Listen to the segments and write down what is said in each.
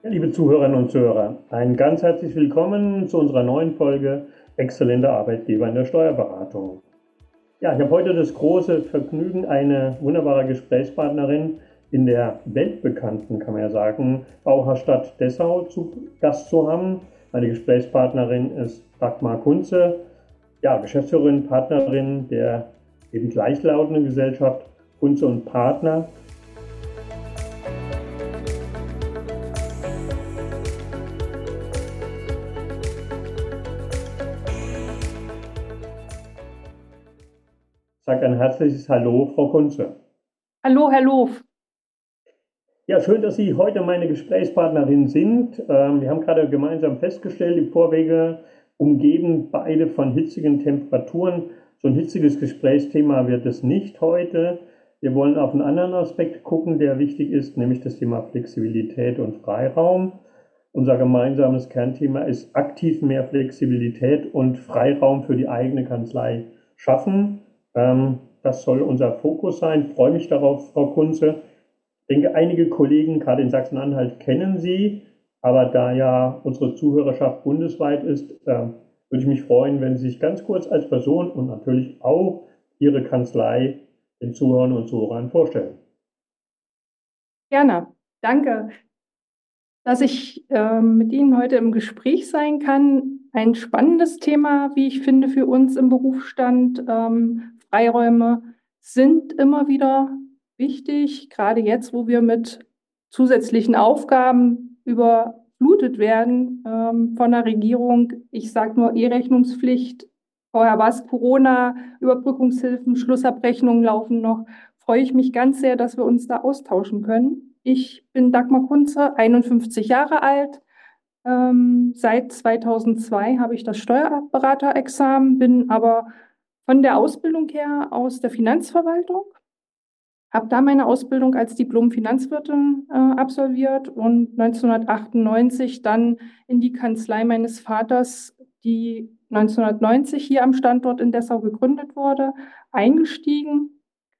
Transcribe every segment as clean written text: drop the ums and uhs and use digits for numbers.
Liebe Zuhörerinnen und Zuhörer, ein ganz herzlich willkommen zu unserer neuen Folge Exzellente Arbeitgeber in der Steuerberatung. Ja, ich habe heute das große Vergnügen, eine wunderbare Gesprächspartnerin in der weltbekannten, kann man ja sagen, VH-Stadt Dessau zu Gast zu haben. Meine Gesprächspartnerin ist Dagmar Kunze, ja, Geschäftsführerin, Partnerin der eben gleichlautenden Gesellschaft Kunze und Partner. Sag ein herzliches Hallo, Frau Kunze. Hallo, Herr Loof. Ja, schön, dass Sie heute meine Gesprächspartnerin sind. Wir haben gerade gemeinsam festgestellt, im Vorwege umgeben beide von hitzigen Temperaturen. So ein hitziges Gesprächsthema wird es nicht heute. Wir wollen auf einen anderen Aspekt gucken, der wichtig ist, nämlich das Thema Flexibilität und Freiraum. Unser gemeinsames Kernthema ist aktiv mehr Flexibilität und Freiraum für die eigene Kanzlei schaffen. Das soll unser Fokus sein. Ich freue mich darauf, Frau Kunze. Ich denke, einige Kollegen, gerade in Sachsen-Anhalt, kennen Sie, aber da ja unsere Zuhörerschaft bundesweit ist, würde ich mich freuen, wenn Sie sich ganz kurz als Person und natürlich auch Ihre Kanzlei den Zuhörern und Zuhörern vorstellen. Gerne. Danke, dass ich mit Ihnen heute im Gespräch sein kann. Ein spannendes Thema, wie ich finde, für uns im Berufsstand. Freiräume sind immer wieder wichtig, gerade jetzt, wo wir mit zusätzlichen Aufgaben überflutet werden von der Regierung. Ich sage nur E-Rechnungspflicht, vorher war es Corona, Überbrückungshilfen, Schlussabrechnungen laufen noch. Freue ich mich ganz sehr, dass wir uns da austauschen können. Ich bin Dagmar Kunze, 51 Jahre alt. Seit 2002 habe ich das Steuerberaterexamen, bin aber von der Ausbildung her aus der Finanzverwaltung, habe da meine Ausbildung als Diplom-Finanzwirtin absolviert und 1998 dann in die Kanzlei meines Vaters, die 1990 hier am Standort in Dessau gegründet wurde, eingestiegen.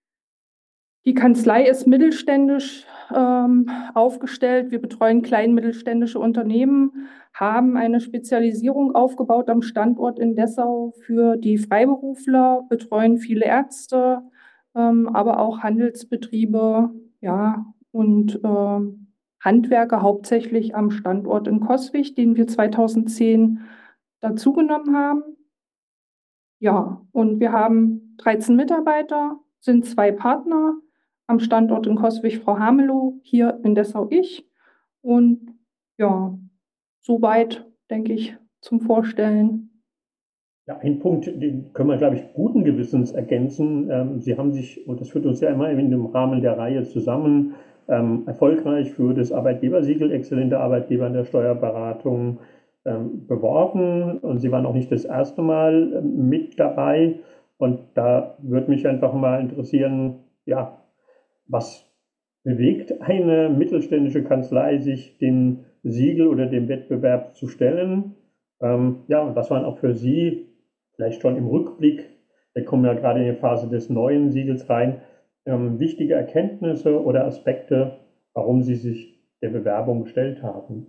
Die Kanzlei ist mittelständisch aufgestellt. Wir betreuen klein- und mittelständische Unternehmen, haben eine Spezialisierung aufgebaut am Standort in Dessau für die Freiberufler, betreuen viele Ärzte, aber auch Handelsbetriebe, ja, und Handwerker hauptsächlich am Standort in Coswig, den wir 2010 dazugenommen haben. Ja, und wir haben 13 Mitarbeiter, sind 2 Partner am Standort in Coswig, Frau Hamelow, hier in Dessau ich. Und ja, soweit, denke ich, zum Vorstellen. Ja, ein Punkt, den können wir, glaube ich, guten Gewissens ergänzen. Sie haben sich, und das führt uns ja immer in dem Rahmen der Reihe zusammen, erfolgreich für das Arbeitgebersiegel Exzellente Arbeitgeber in der Steuerberatung beworben. Und Sie waren auch nicht das erste Mal mit dabei. Und da würde mich einfach mal interessieren, ja, was bewegt eine mittelständische Kanzlei, sich dem Siegel oder dem Wettbewerb zu stellen? Ja, und was waren auch für Sie vielleicht schon im Rückblick, wir kommen ja gerade in die Phase des neuen Siegels rein, wichtige Erkenntnisse oder Aspekte, warum Sie sich der Bewerbung gestellt haben?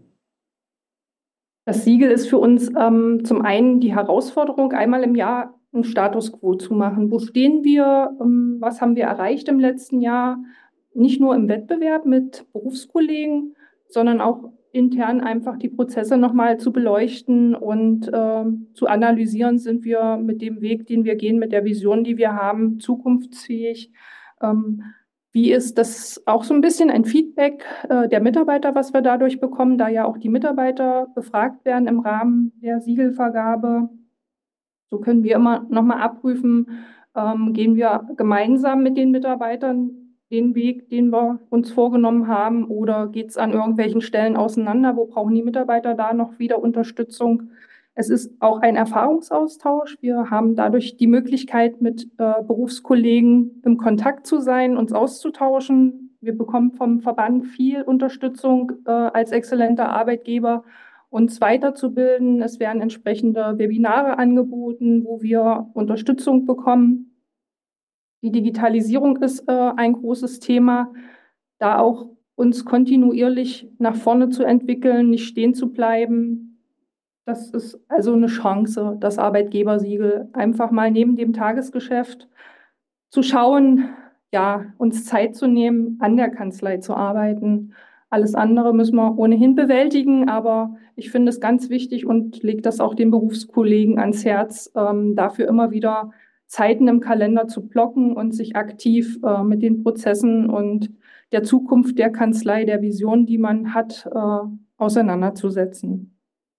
Das Siegel ist für uns zum einen die Herausforderung, einmal im Jahr einen Status quo zu machen. Wo stehen wir? Was haben wir erreicht im letzten Jahr? Nicht nur im Wettbewerb mit Berufskollegen, sondern auch intern einfach die Prozesse nochmal zu beleuchten und zu analysieren, sind wir mit dem Weg, den wir gehen, mit der Vision, die wir haben, zukunftsfähig. Ähm, Wie ist das auch so ein bisschen ein Feedback der Mitarbeiter, was wir dadurch bekommen, da ja auch die Mitarbeiter befragt werden im Rahmen der Siegelvergabe? So können wir immer nochmal abprüfen, gehen wir gemeinsam mit den Mitarbeitern den Weg, den wir uns vorgenommen haben, oder geht es an irgendwelchen Stellen auseinander? Wo brauchen die Mitarbeiter da noch wieder Unterstützung? Es ist auch ein Erfahrungsaustausch. Wir haben dadurch die Möglichkeit, mit Berufskollegen im Kontakt zu sein, uns auszutauschen. Wir bekommen vom Verband viel Unterstützung als exzellenter Arbeitgeber, uns weiterzubilden. Es werden entsprechende Webinare angeboten, wo wir Unterstützung bekommen. Die Digitalisierung ist ein großes Thema, da auch uns kontinuierlich nach vorne zu entwickeln, nicht stehen zu bleiben. Das ist also eine Chance, das Arbeitgebersiegel. Einfach mal neben dem Tagesgeschäft zu schauen, ja, uns Zeit zu nehmen, an der Kanzlei zu arbeiten. Alles andere müssen wir ohnehin bewältigen, aber ich finde es ganz wichtig und lege das auch den Berufskollegen ans Herz, dafür immer wieder Zeiten im Kalender zu blocken und sich aktiv mit den Prozessen und der Zukunft der Kanzlei, der Vision, die man hat, auseinanderzusetzen.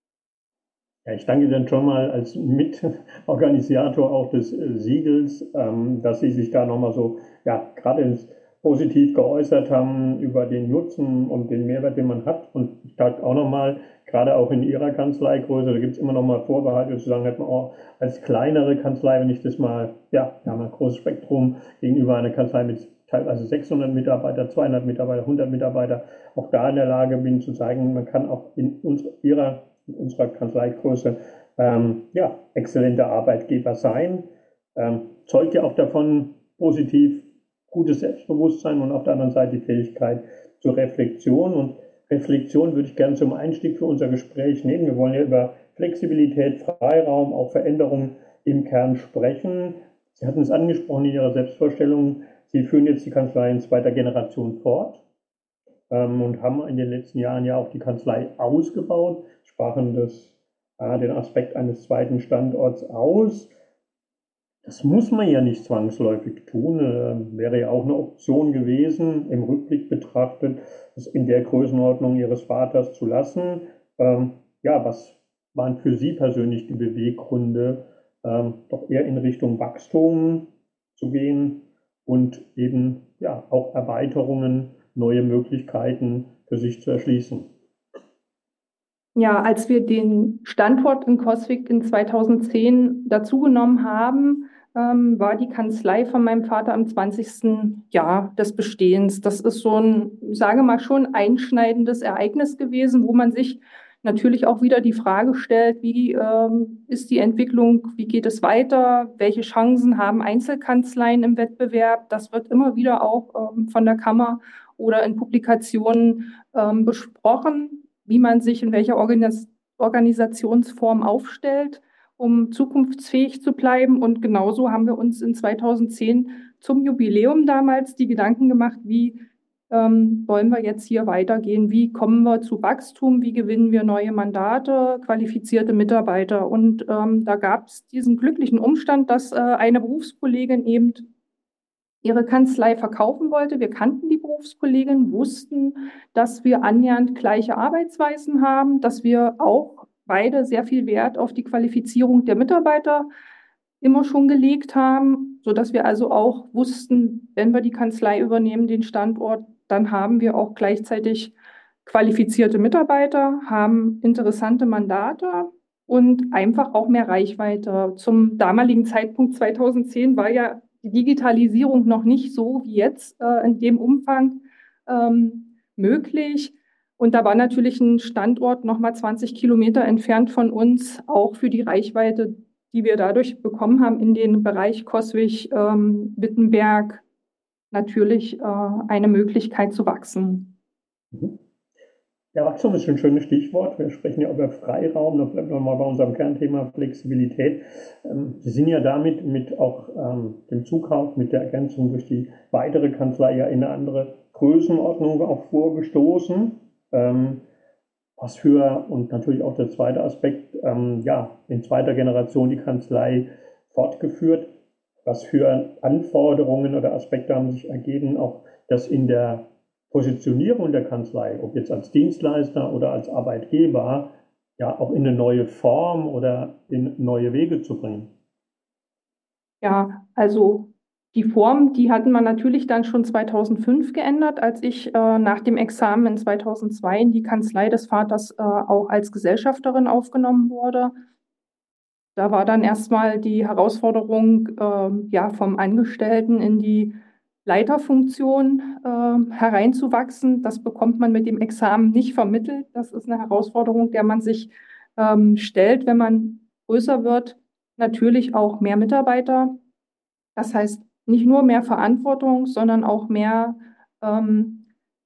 Ja, ich danke dann schon mal als Mitorganisator auch des Siegels, dass Sie sich da nochmal so, ja, gerade positiv geäußert haben über den Nutzen und den Mehrwert, den man hat. Und ich sage auch nochmal, gerade auch in Ihrer Kanzleigröße, da gibt es immer noch mal Vorbehalte, zu sagen, hat man auch als kleinere Kanzlei, wenn ich das mal, ja, wir haben ein großes Spektrum gegenüber einer Kanzlei mit teilweise 600 Mitarbeiter, 200 Mitarbeiter, 100 Mitarbeiter, auch da in der Lage bin zu zeigen, man kann auch in unserer Kanzleigröße ja, exzellente Arbeitgeber sein. Zeugt ja auch davon positiv gutes Selbstbewusstsein und auf der anderen Seite die Fähigkeit zur Reflexion. Und Reflexion würde ich gerne zum Einstieg für unser Gespräch nehmen. Wir wollen ja über Flexibilität, Freiraum, auch Veränderungen im Kern sprechen. Sie hatten es angesprochen in Ihrer Selbstvorstellung. Sie führen jetzt die Kanzlei in zweiter Generation fort und haben in den letzten Jahren ja auch die Kanzlei ausgebaut, sprachen den Aspekt eines zweiten Standorts aus. Das muss man ja nicht zwangsläufig tun, wäre ja auch eine Option gewesen, im Rückblick betrachtet, es in der Größenordnung Ihres Vaters zu lassen. Ja, was waren für Sie persönlich die Beweggründe, doch eher in Richtung Wachstum zu gehen und eben ja auch Erweiterungen, neue Möglichkeiten für sich zu erschließen? Ja, als wir den Standort in Coswig in 2010 dazugenommen haben, war die Kanzlei von meinem Vater im 20. Jahr des Bestehens. Das ist so ein, ich sage mal, schon einschneidendes Ereignis gewesen, wo man sich natürlich auch wieder die Frage stellt, wie ist die Entwicklung, wie geht es weiter, welche Chancen haben Einzelkanzleien im Wettbewerb. Das wird immer wieder auch von der Kammer oder in Publikationen besprochen, wie man sich in welcher Organisationsform aufstellt, um zukunftsfähig zu bleiben. Und genauso haben wir uns in 2010 zum Jubiläum damals die Gedanken gemacht, wie wollen wir jetzt hier weitergehen, wie kommen wir zu Wachstum, wie gewinnen wir neue Mandate, qualifizierte Mitarbeiter. Und da gab es diesen glücklichen Umstand, dass eine Berufskollegin eben ihre Kanzlei verkaufen wollte. Wir kannten die Berufskollegin, wussten, dass wir annähernd gleiche Arbeitsweisen haben, dass wir auch beide sehr viel Wert auf die Qualifizierung der Mitarbeiter immer schon gelegt haben, sodass wir also auch wussten, wenn wir die Kanzlei übernehmen, den Standort, dann haben wir auch gleichzeitig qualifizierte Mitarbeiter, haben interessante Mandate und einfach auch mehr Reichweite. Zum damaligen Zeitpunkt 2010 war ja die Digitalisierung noch nicht so wie jetzt in dem Umfang möglich. Und da war natürlich ein Standort nochmal 20 Kilometer entfernt von uns auch für die Reichweite, die wir dadurch bekommen haben, in den Bereich Coswig, Wittenberg, natürlich eine Möglichkeit zu wachsen. Mhm. Ja, Wachstum ist ein schönes Stichwort. Wir sprechen ja über Freiraum. Da bleiben wir mal bei unserem Kernthema Flexibilität. Sie sind ja damit mit auch dem Zukauf, mit der Ergänzung durch die weitere Kanzlei ja in eine andere Größenordnung auch vorgestoßen. Was für, und natürlich auch der zweite Aspekt, ja, in zweiter Generation die Kanzlei fortgeführt. Was für Anforderungen oder Aspekte haben sich ergeben, auch das in der Positionierung der Kanzlei, ob jetzt als Dienstleister oder als Arbeitgeber, ja auch in eine neue Form oder in neue Wege zu bringen? Ja, also die Form, die hatten wir natürlich dann schon 2005 geändert, als ich nach dem Examen in 2002 in die Kanzlei des Vaters auch als Gesellschafterin aufgenommen wurde. Da war dann erstmal die Herausforderung, ja, vom Angestellten in die Leiterfunktion hereinzuwachsen. Das bekommt man mit dem Examen nicht vermittelt. Das ist eine Herausforderung, der man sich stellt, wenn man größer wird. Natürlich auch mehr Mitarbeiter. Das heißt nicht nur mehr Verantwortung, sondern auch mehr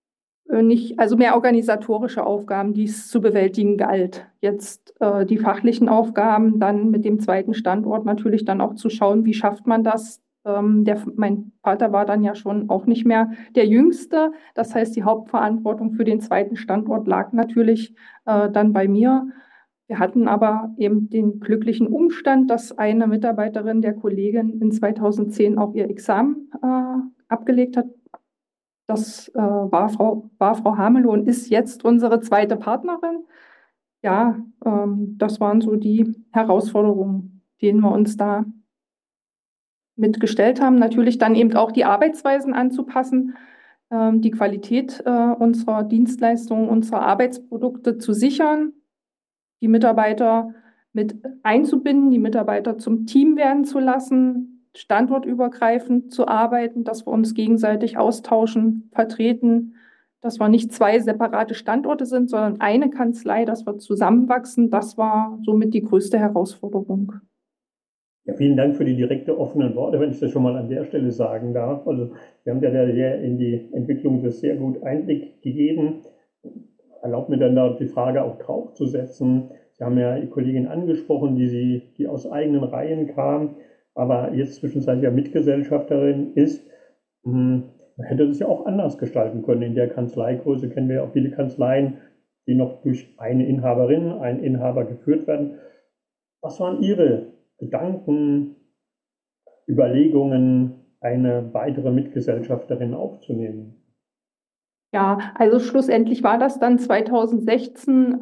nicht, also mehr organisatorische Aufgaben, die es zu bewältigen galt. Jetzt die fachlichen Aufgaben, dann mit dem zweiten Standort natürlich dann auch zu schauen, wie schafft man das. Mein Vater war dann ja schon auch nicht mehr der Jüngste. Das heißt, die Hauptverantwortung für den zweiten Standort lag natürlich dann bei mir. Wir hatten aber eben den glücklichen Umstand, dass eine Mitarbeiterin der Kollegin in 2010 auch ihr Examen abgelegt hat. Das war Frau Hamelow und ist jetzt unsere zweite Partnerin. Ja, das waren so die Herausforderungen, denen wir uns da mitgestellt haben. Natürlich dann eben auch die Arbeitsweisen anzupassen, die Qualität unserer Dienstleistungen, unserer Arbeitsprodukte zu sichern, die Mitarbeiter mit einzubinden, die Mitarbeiter zum Team werden zu lassen, standortübergreifend zu arbeiten, dass wir uns gegenseitig austauschen, vertreten, dass wir nicht zwei separate Standorte sind, sondern eine Kanzlei, dass wir zusammenwachsen. Das war somit die größte Herausforderung. Ja, vielen Dank für die direkte offenen Worte, wenn ich das schon mal an der Stelle sagen darf. Also wir haben ja sehr in die Entwicklung das sehr gut Einblick gegeben. Erlaubt mir dann da die Frage auch draufzusetzen. Sie haben ja die Kollegin angesprochen, die aus eigenen Reihen kam, aber jetzt zwischenzeitlich ja Mitgesellschafterin ist. Man hätte das ja auch anders gestalten können. In der Kanzleigröße kennen wir ja auch viele Kanzleien, die noch durch eine Inhaberin, einen Inhaber geführt werden. Was waren Ihre Gedanken, Überlegungen, eine weitere Mitgesellschafterin aufzunehmen? Ja, also schlussendlich war das dann 2016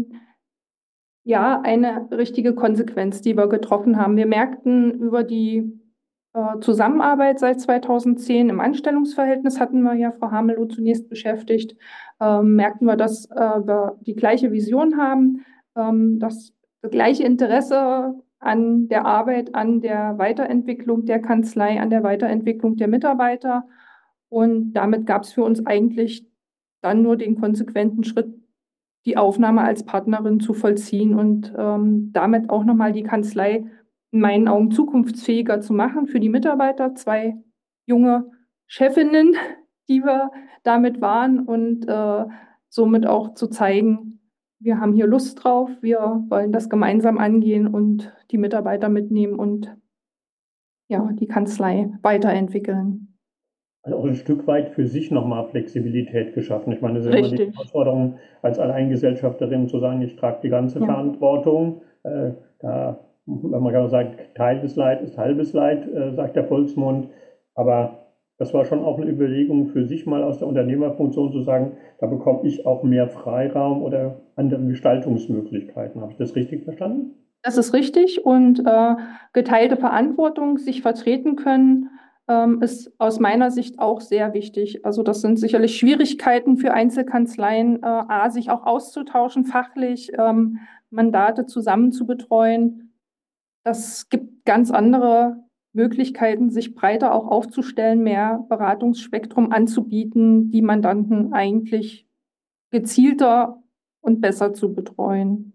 ja eine richtige Konsequenz, die wir getroffen haben. Wir merkten über die Zusammenarbeit seit 2010 im Anstellungsverhältnis hatten wir ja Frau Hamelow zunächst beschäftigt, merkten wir, dass wir die gleiche Vision haben, das gleiche Interesse an der Arbeit, an der Weiterentwicklung der Kanzlei, an der Weiterentwicklung der Mitarbeiter. Und damit gab es für uns eigentlich dann nur den konsequenten Schritt, die Aufnahme als Partnerin zu vollziehen und damit auch nochmal die Kanzlei in meinen Augen zukunftsfähiger zu machen für die Mitarbeiter. Zwei junge Chefinnen, die wir damit waren und somit auch zu zeigen, wir haben hier Lust drauf, wir wollen das gemeinsam angehen und die Mitarbeiter mitnehmen und ja, die Kanzlei weiterentwickeln. Also auch ein Stück weit für sich nochmal Flexibilität geschaffen. Ich meine, das ist immer die Richtig. Herausforderung, als Alleingesellschafterin zu sagen, ich trage die ganze Ja. Verantwortung. Wenn man gerade sagt, Teil des Leid ist halbes Leid, sagt der Volksmund. Aber das war schon auch eine Überlegung für sich mal aus der Unternehmerfunktion zu sagen, da bekomme ich auch mehr Freiraum oder andere Gestaltungsmöglichkeiten. Habe ich das richtig verstanden? Das ist richtig und geteilte Verantwortung, sich vertreten können, ist aus meiner Sicht auch sehr wichtig. Also das sind sicherlich Schwierigkeiten für Einzelkanzleien, sich auch auszutauschen, fachlich, Mandate zusammen zu betreuen. Das gibt ganz andere Möglichkeiten, sich breiter auch aufzustellen, mehr Beratungsspektrum anzubieten, die Mandanten eigentlich gezielter und besser zu betreuen.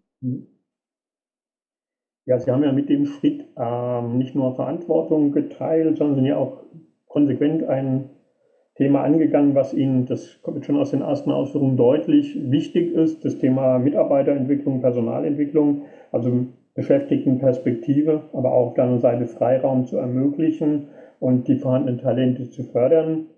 Ja, Sie haben ja mit dem Schritt nicht nur Verantwortung geteilt, sondern sind ja auch konsequent ein Thema angegangen, was Ihnen, das kommt jetzt schon aus den ersten Ausführungen deutlich, wichtig ist, das Thema Mitarbeiterentwicklung, Personalentwicklung, also Beschäftigtenperspektive, aber auch auf der anderen Seite Freiraum zu ermöglichen und die vorhandenen Talente zu fördern.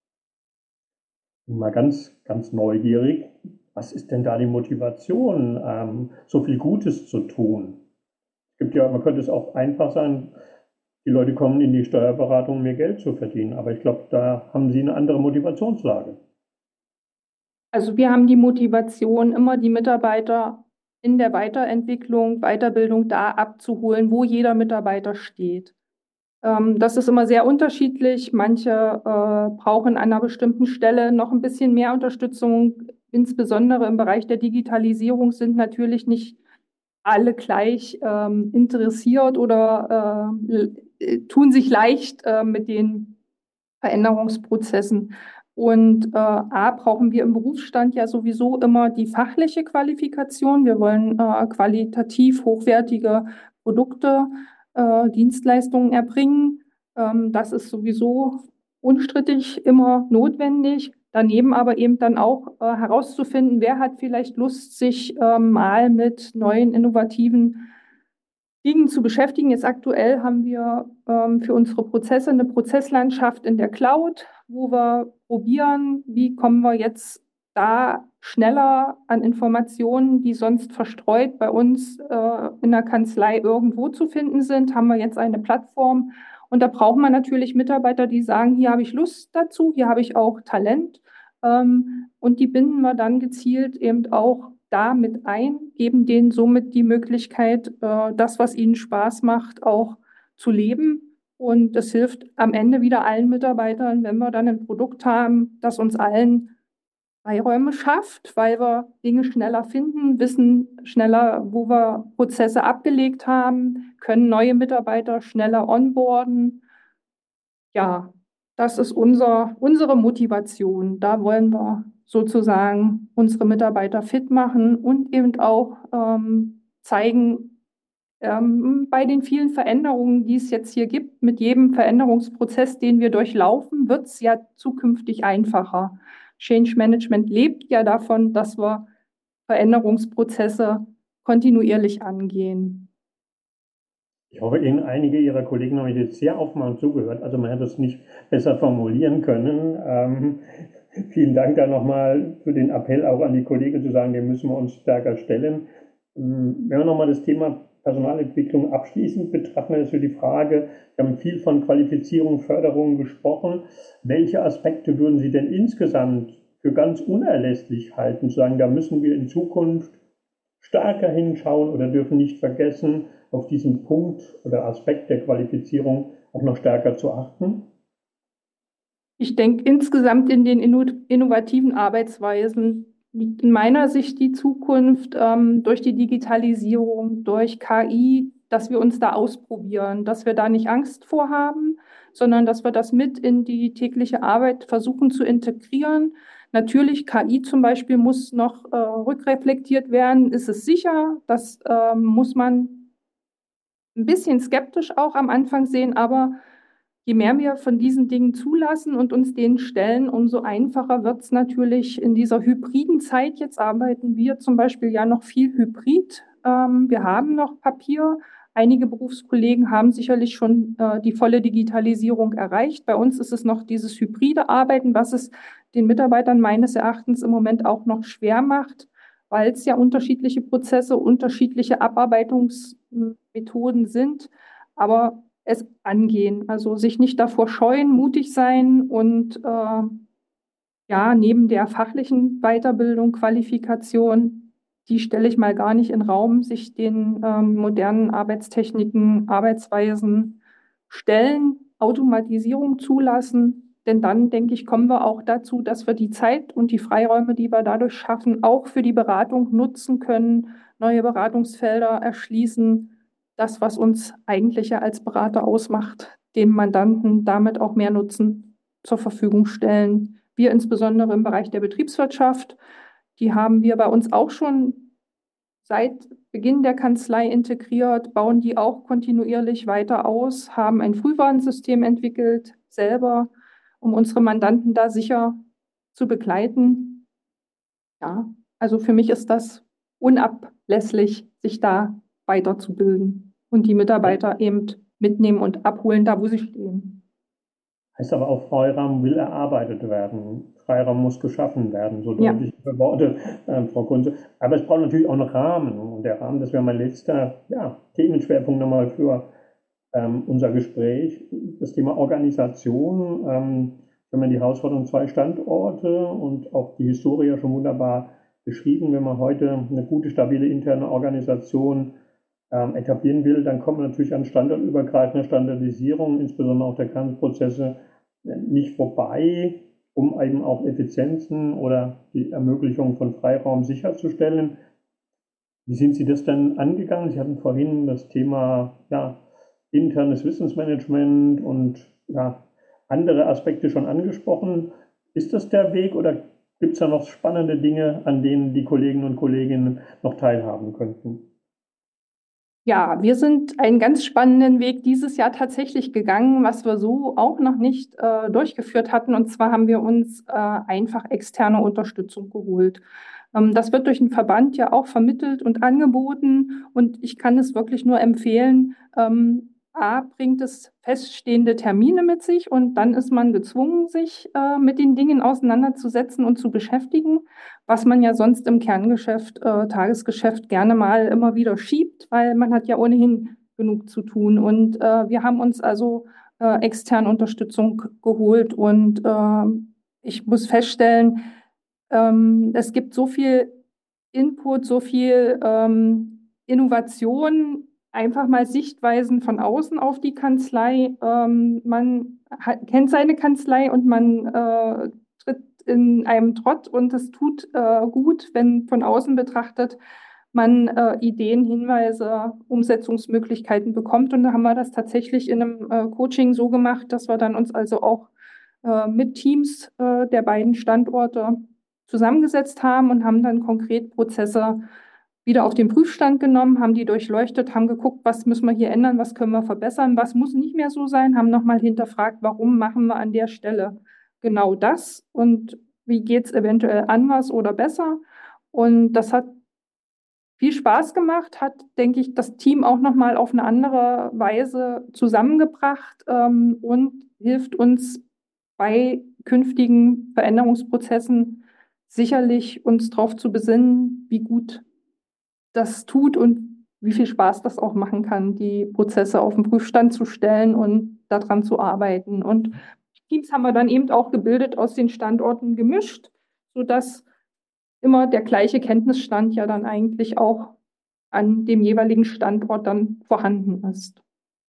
Mal ganz neugierig, was ist denn da die Motivation, so viel Gutes zu tun? Es gibt ja, man könnte es auch einfach sagen, die Leute kommen in die Steuerberatung, um mehr Geld zu verdienen. Aber ich glaube, da haben Sie eine andere Motivationslage. Also wir haben die Motivation, immer die Mitarbeiter in der Weiterentwicklung, Weiterbildung da abzuholen, wo jeder Mitarbeiter steht. Das ist immer sehr unterschiedlich. Manche brauchen an einer bestimmten Stelle noch ein bisschen mehr Unterstützung. Insbesondere im Bereich der Digitalisierung sind natürlich nicht alle gleich interessiert oder tun sich leicht mit den Veränderungsprozessen. Und brauchen wir im Berufsstand ja sowieso immer die fachliche Qualifikation. Wir wollen qualitativ hochwertige Produkte, Dienstleistungen erbringen. Das ist sowieso unstrittig immer notwendig. daneben aber eben dann auch herauszufinden, wer hat vielleicht Lust, sich mal mit neuen, innovativen Dingen zu beschäftigen. Jetzt aktuell haben wir für unsere Prozesse eine Prozesslandschaft in der Cloud, wo wir probieren, wie kommen wir jetzt da schneller an Informationen, die sonst verstreut bei uns in der Kanzlei irgendwo zu finden sind, haben wir jetzt eine Plattform. Und da braucht man natürlich Mitarbeiter, die sagen, hier habe ich Lust dazu, hier habe ich auch Talent. Und die binden wir dann gezielt eben auch da mit ein, geben denen somit die Möglichkeit, das, was ihnen Spaß macht, auch zu leben. Und das hilft am Ende wieder allen Mitarbeitern, wenn wir dann ein Produkt haben, das uns allen Freiräume schafft, weil wir Dinge schneller finden, wissen schneller, wo wir Prozesse abgelegt haben, können neue Mitarbeiter schneller onboarden. Ja, das ist unsere Motivation. Da wollen wir sozusagen unsere Mitarbeiter fit machen und eben auch zeigen, bei den vielen Veränderungen, die es jetzt hier gibt, mit jedem Veränderungsprozess, den wir durchlaufen, wird es ja zukünftig einfacher. Change Management lebt ja davon, dass wir Veränderungsprozesse kontinuierlich angehen. Ich hoffe, Ihnen einige Ihrer Kollegen haben jetzt sehr aufmerksam zugehört. Also man hätte es nicht besser formulieren können. Vielen Dank da nochmal für den Appell auch an die Kollegen zu sagen, dem müssen wir uns stärker stellen. Wenn wir nochmal das Thema Personalentwicklung abschließend betrachten, ist für die Frage, wir haben viel von Qualifizierung, Förderung gesprochen. Welche Aspekte würden Sie denn insgesamt für ganz unerlässlich halten, zu sagen, da müssen wir in Zukunft stärker hinschauen oder dürfen nicht vergessen, auf diesen Punkt oder Aspekt der Qualifizierung auch noch stärker zu achten? Ich denke, insgesamt in den innovativen Arbeitsweisen liegt in meiner Sicht die Zukunft durch die Digitalisierung, durch KI, dass wir uns da ausprobieren, dass wir da nicht Angst vorhaben, sondern dass wir das mit in die tägliche Arbeit versuchen zu integrieren. Natürlich, KI zum Beispiel muss noch rückreflektiert werden. Ist es sicher? Das muss man ein bisschen skeptisch auch am Anfang sehen, aber je mehr wir von diesen Dingen zulassen und uns denen stellen, umso einfacher wird es natürlich in dieser hybriden Zeit. Jetzt arbeiten wir zum Beispiel ja noch viel hybrid. Wir haben noch Papier. Einige Berufskollegen haben sicherlich schon die volle Digitalisierung erreicht. Bei uns ist es noch dieses hybride Arbeiten, was es den Mitarbeitern meines Erachtens im Moment auch noch schwer macht, weil es ja unterschiedliche Prozesse, unterschiedliche Abarbeitungsmethoden sind. Aber es angehen, also sich nicht davor scheuen, mutig sein und ja, neben der fachlichen Weiterbildung, Qualifikation, die stelle ich mal gar nicht in den Raum, sich den modernen Arbeitstechniken, Arbeitsweisen stellen, Automatisierung zulassen, denn dann, denke ich, kommen wir auch dazu, dass wir die Zeit und die Freiräume, die wir dadurch schaffen, auch für die Beratung nutzen können, neue Beratungsfelder erschließen, das, was uns eigentlich ja als Berater ausmacht, dem Mandanten damit auch mehr Nutzen zur Verfügung stellen. Wir insbesondere im Bereich der Betriebswirtschaft, die haben wir bei uns auch schon seit Beginn der Kanzlei integriert, bauen die auch kontinuierlich weiter aus, haben ein Frühwarnsystem entwickelt, selber, um unsere Mandanten da sicher zu begleiten. Ja, also für mich ist das unablässlich, sich da weiterzubilden und die Mitarbeiter eben mitnehmen und abholen, da wo sie stehen. Heißt aber auch, Freiraum will erarbeitet werden. Freiraum muss geschaffen werden, so Ja, deutliche Worte, Frau Kunze. Aber es braucht natürlich auch einen Rahmen. Und der Rahmen, das wäre mein letzter Themenschwerpunkt nochmal für unser Gespräch. Das Thema Organisation. Wenn man die Herausforderung zwei Standorte und auch die Historie ja schon wunderbar beschrieben, wenn man heute eine gute, stabile interne Organisation etablieren will, dann kommt man natürlich an standortübergreifender Standardisierung, insbesondere auch der Kernprozesse, nicht vorbei, um eben auch Effizienzen oder die Ermöglichung von Freiraum sicherzustellen. Wie sind Sie das denn angegangen? Sie hatten vorhin das Thema internes Wissensmanagement und andere Aspekte schon angesprochen. Ist das der Weg oder gibt es da noch spannende Dinge, an denen die Kolleginnen und Kollegen noch teilhaben könnten? Ja, wir sind einen ganz spannenden Weg dieses Jahr tatsächlich gegangen, was wir so auch noch nicht durchgeführt hatten. Und zwar haben wir uns einfach externe Unterstützung geholt. Das wird durch den Verband ja auch vermittelt und angeboten. Und ich kann es wirklich nur empfehlen. A, bringt es feststehende Termine mit sich und dann ist man gezwungen, sich mit den Dingen auseinanderzusetzen und zu beschäftigen, was man ja sonst im Kerngeschäft, Tagesgeschäft gerne mal immer wieder schiebt, weil man hat ja ohnehin genug zu tun. Und wir haben uns also externe Unterstützung geholt und ich muss feststellen, es gibt so viel Input, so viel Innovation, einfach mal Sichtweisen von außen auf die Kanzlei. Man kennt seine Kanzlei und man tritt in einem Trott und es tut gut, wenn von außen betrachtet man Ideen, Hinweise, Umsetzungsmöglichkeiten bekommt. Und da haben wir das tatsächlich in einem Coaching so gemacht, dass wir dann uns also auch mit Teams der beiden Standorte zusammengesetzt haben und haben dann konkret Prozesse wieder auf den Prüfstand genommen, haben die durchleuchtet, haben geguckt, was müssen wir hier ändern, was können wir verbessern, was muss nicht mehr so sein, haben nochmal hinterfragt, warum machen wir an der Stelle genau das und wie geht es eventuell anders oder besser. Und das hat viel Spaß gemacht, hat, denke ich, das Team auch nochmal auf eine andere Weise zusammengebracht und hilft uns bei künftigen Veränderungsprozessen sicherlich uns darauf zu besinnen, wie gut das tut und wie viel Spaß das auch machen kann, die Prozesse auf den Prüfstand zu stellen und daran zu arbeiten. Und Teams haben wir dann eben auch gebildet aus den Standorten gemischt, sodass immer der gleiche Kenntnisstand ja dann eigentlich auch an dem jeweiligen Standort dann vorhanden ist.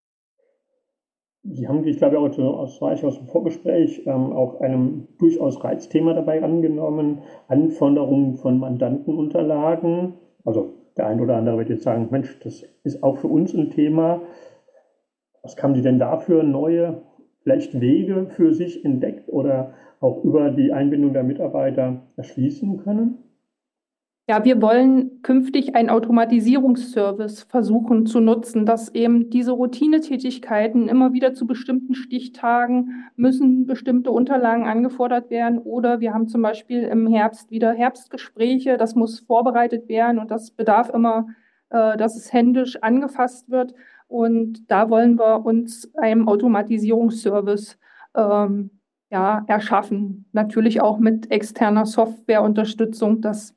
Sie haben, ich glaube, auch aus, war ich aus dem Vorgespräch, auch einem durchaus Reizthema dabei angenommen, Anforderungen von Mandantenunterlagen. Also der ein oder andere wird jetzt sagen, Mensch, das ist auch für uns ein Thema. Was haben Sie denn dafür neue, vielleicht Wege für sich entdeckt oder auch über die Einbindung der Mitarbeiter erschließen können? Ja, wir wollen künftig einen Automatisierungsservice versuchen zu nutzen, dass eben diese Routinetätigkeiten immer wieder zu bestimmten Stichtagen müssen bestimmte Unterlagen angefordert werden oder wir haben zum Beispiel im Herbst wieder Herbstgespräche, das muss vorbereitet werden und das bedarf immer, dass es händisch angefasst wird und da wollen wir uns einem Automatisierungsservice ja, erschaffen, natürlich auch mit externer Softwareunterstützung, das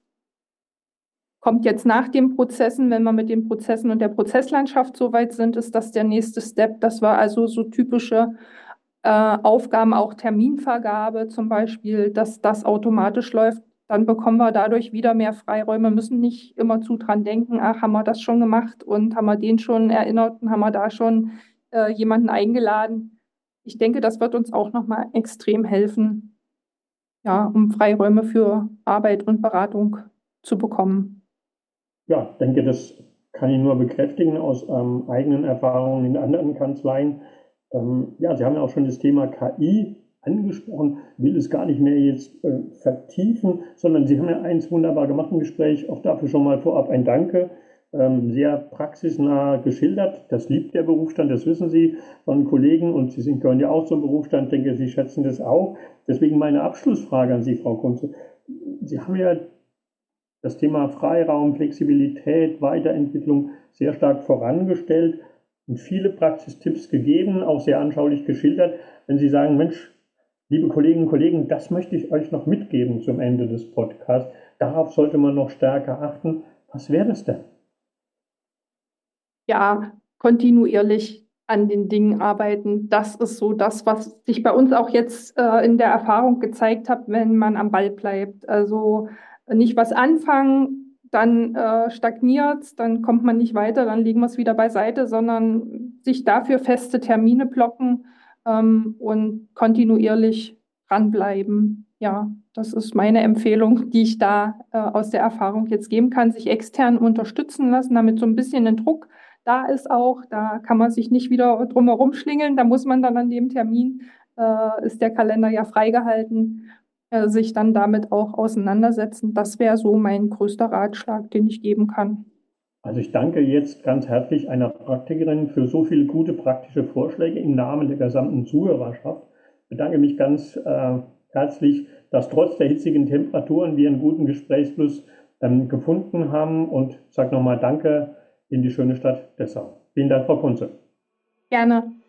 kommt jetzt nach den Prozessen, wenn wir mit den Prozessen und der Prozesslandschaft soweit sind, ist das der nächste Step. Das war also so typische Aufgaben, auch Terminvergabe zum Beispiel, dass das automatisch läuft. Dann bekommen wir dadurch wieder mehr Freiräume, müssen nicht immer zu dran denken, ach, haben wir das schon gemacht und haben wir den schon erinnert und haben wir da schon jemanden eingeladen. Ich denke, das wird uns auch nochmal extrem helfen, ja, um Freiräume für Arbeit und Beratung zu bekommen. Ja, denke, das kann ich nur bekräftigen aus eigenen Erfahrungen in anderen Kanzleien. Ja, Sie haben ja auch schon das Thema KI angesprochen, will es gar nicht mehr jetzt vertiefen, sondern Sie haben ja eins wunderbar gemacht im Gespräch, auch dafür schon mal vorab ein Danke, sehr praxisnah geschildert. Das liebt der Berufsstand, das wissen Sie von Kollegen und Sie sind, gehören ja auch zum Berufsstand, denke, Sie schätzen das auch. Deswegen meine Abschlussfrage an Sie, Frau Kunze. Sie haben ja das Thema Freiraum, Flexibilität, Weiterentwicklung sehr stark vorangestellt und viele Praxistipps gegeben, auch sehr anschaulich geschildert. Wenn Sie sagen, Mensch, liebe Kolleginnen und Kollegen, das möchte ich euch noch mitgeben zum Ende des Podcasts, darauf sollte man noch stärker achten. Was wäre das denn? Ja, kontinuierlich an den Dingen arbeiten. Das ist so das, was sich bei uns auch jetzt in der Erfahrung gezeigt hat, wenn man am Ball bleibt. Also nicht was anfangen, dann stagniert, dann kommt man nicht weiter, dann legen wir es wieder beiseite, sondern sich dafür feste Termine blocken und kontinuierlich dranbleiben. Ja, das ist meine Empfehlung, die ich da aus der Erfahrung jetzt geben kann, sich extern unterstützen lassen, damit so ein bisschen den Druck da ist auch, da kann man sich nicht wieder drumherum schlingeln, da muss man dann an dem Termin, ist der Kalender ja freigehalten, sich dann damit auch auseinandersetzen. Das wäre so mein größter Ratschlag, den ich geben kann. Also ich danke jetzt ganz herzlich einer Praktikerin für so viele gute praktische Vorschläge im Namen der gesamten Zuhörerschaft. Ich bedanke mich ganz herzlich, dass trotz der hitzigen Temperaturen wir einen guten Gesprächsfluss gefunden haben und sage nochmal Danke in die schöne Stadt Dessau. Vielen Dank, Frau Kunze. Gerne.